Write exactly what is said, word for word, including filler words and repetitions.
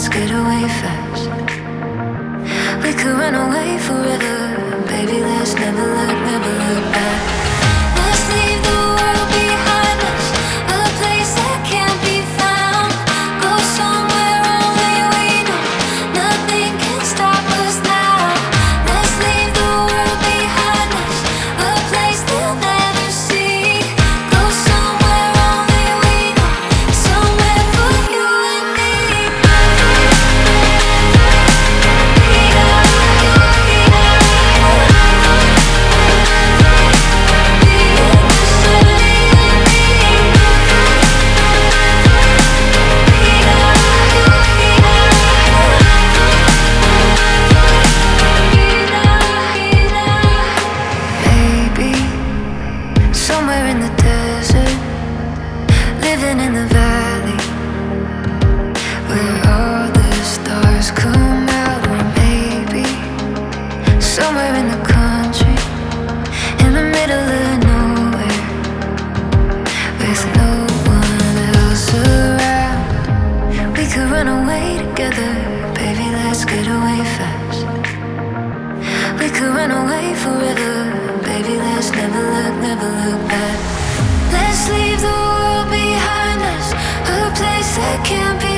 let's get away fast. We could run away forever. Baby, let's never look, never look back. Let's leave the world behind us, a place that can't be found. Go somewhere only we know, nothing can stop us now. Let's leave the world behind us, a place they'll never see. Go somewhere only we know, somewhere for you and me. Maybe somewhere in the desert, living in the valley, where all the stars come out. Or maybe somewhere in the country, in the middle of nowhere, with no one else around. We could run away together, baby, let's get away fast. We could run away forever, baby, let's never look, never look back. Let's leave the world behind us, a place that can't be